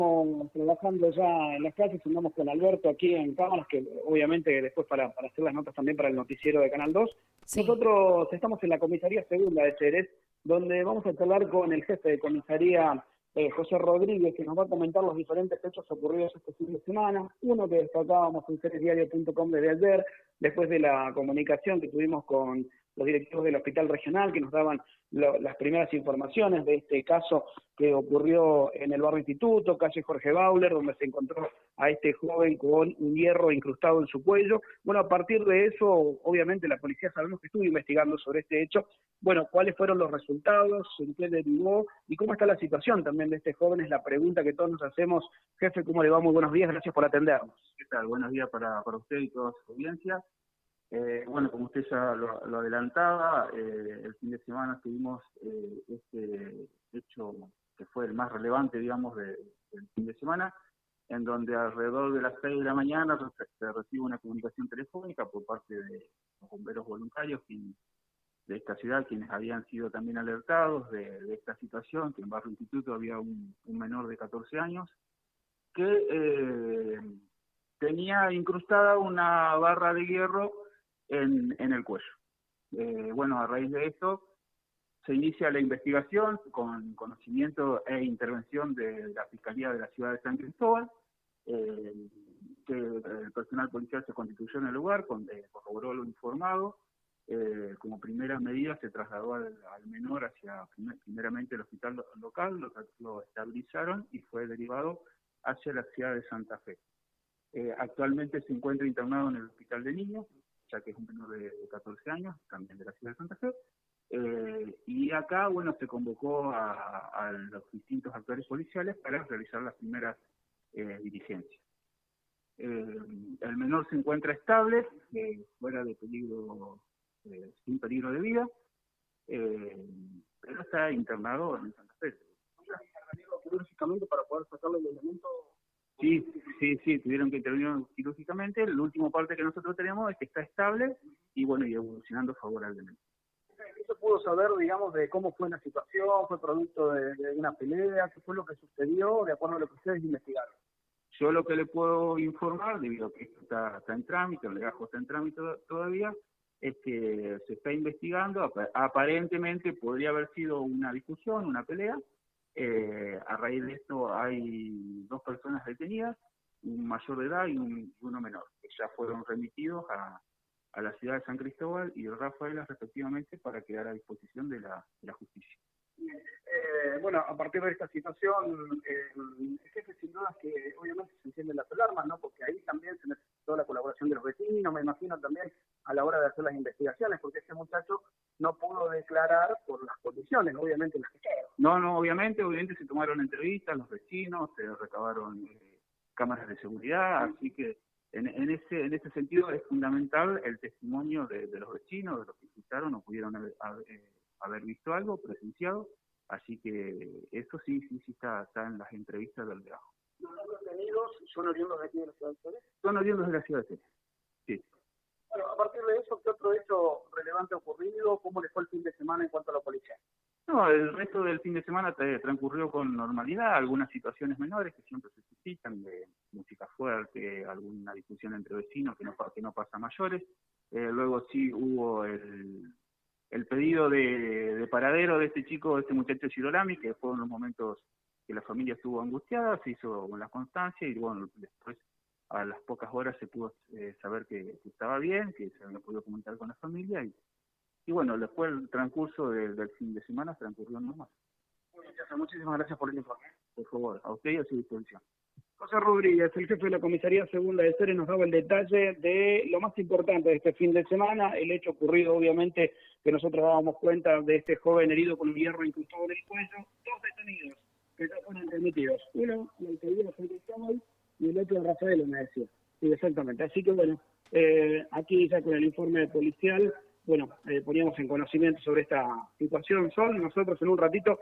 Trabajando ya en las clases, andamos con Alberto aquí en cámaras, que obviamente después para hacer las notas también para el noticiero de Canal 2. Sí. Nosotros estamos en la comisaría segunda de Ceres, donde vamos a charlar con el jefe de comisaría, José Rodríguez, que nos va a comentar los diferentes hechos ocurridos este fin de semana. Uno que destacábamos en ceresdiario.com desde ayer, después de la comunicación que tuvimos con los directivos del hospital regional, que nos daban las primeras informaciones de este caso que ocurrió en el barrio Instituto, calle Jorge Bauler, donde se encontró a este joven con un hierro incrustado en su cuello. Bueno, a partir de eso, obviamente la policía sabemos que estuvo investigando sobre este hecho. Bueno, ¿cuáles fueron los resultados? ¿En qué derivó? ¿Y cómo está la situación también de este joven? Es la pregunta que todos nos hacemos. Jefe, ¿cómo le va? Muy buenos días, gracias por atendernos. ¿Qué tal? Buenos días para usted y toda su audiencia. Bueno, como usted ya lo adelantaba, el fin de semana tuvimos este hecho que fue el más relevante, digamos, del fin de semana, en donde alrededor de las 6 de la mañana se recibe una comunicación telefónica por parte de los bomberos voluntarios de esta ciudad, quienes habían sido también alertados de esta situación, que en Barrio Instituto había un menor de 14 años, que tenía incrustada una barra de hierro en el cuello. Bueno, a raíz de esto se inicia la investigación con conocimiento e intervención de la Fiscalía de la Ciudad de San Cristóbal, que el personal policial se constituyó en el lugar, corroboró lo informado. Como primera medida se trasladó al menor hacia primeramente el hospital local, lo estabilizaron y fue derivado hacia la ciudad de Santa Fe. Actualmente se encuentra internado en el hospital de niños, ya que es un menor de 14 años, también de la ciudad de Santa Fe. Y acá, bueno, se convocó a los distintos actores policiales para realizar las primeras diligencias. El menor se encuentra estable, fuera de peligro, sin peligro de vida, pero está internado en Santa Fe. Quirúrgicamente para poder sacarle el elemento. Sí, tuvieron que intervenir quirúrgicamente. La última parte que nosotros tenemos es que está estable y bueno, y evolucionando favorablemente. ¿Qué se pudo saber, digamos, de cómo fue la situación? ¿Fue producto de una pelea? ¿Qué fue lo que sucedió de acuerdo a lo que ustedes investigaron? Yo lo que le puedo informar, debido a que esto está en trámite, el legajo está en trámite todavía, es que se está investigando. Aparentemente podría haber sido una discusión, una pelea. A raíz de esto hay 2 personas detenidas, un mayor de edad y uno menor, que ya fueron remitidos a la ciudad de San Cristóbal y Rafaela respectivamente para quedar a disposición de la justicia. Bueno, a partir de esta situación, el jefe sin duda que obviamente se encienden las alarmas, ¿no? Porque ahí también se necesitó la colaboración de los vecinos, me imagino también a la hora de hacer las investigaciones, porque este muchacho no pudo declarar por las condiciones, obviamente, en las que quedó. No, obviamente se tomaron entrevistas, los vecinos, se recabaron cámaras de seguridad, así que en ese sentido es fundamental el testimonio de los vecinos, de los que escucharon o pudieron haber visto algo, presenciado, así que eso sí está en las entrevistas del legajo. ¿Los detenidos son oriundos de aquí de la ciudad de Ceres? Son oriundos de la ciudad de Ceres, sí. Bueno, a partir de eso, ¿qué otro hecho relevante ha ocurrido? ¿Cómo le fue el fin de semana en cuanto a la policía? No, el resto del fin de semana transcurrió con normalidad, algunas situaciones menores que siempre se suscitan, de música fuerte, alguna discusión entre vecinos que no pasa a mayores. Luego sí hubo el pedido de paradero de este muchacho Girolami, que fueron los momentos que la familia estuvo angustiada, se hizo con la constancia y bueno, después a las pocas horas se pudo saber que estaba bien, que se había podido comunicar con la familia y bueno, después el transcurso del fin de semana transcurrió normal. Muchísimas gracias por el informe. Por favor, a usted y a su disposición. José Rodríguez, el jefe de la comisaría segunda de Ceres, nos daba el detalle de lo más importante de este fin de semana, el hecho ocurrido, obviamente, que nosotros dábamos cuenta de este joven herido con un hierro incrustado en el cuello, 2 detenidos que ya fueron remitidos. Uno, la alcaldía de San Cristóbal, y el otro, Rafael, me decía. Sí, exactamente. Así que bueno, aquí ya con el informe policial, bueno, poníamos en conocimiento sobre esta situación. Nosotros en un ratito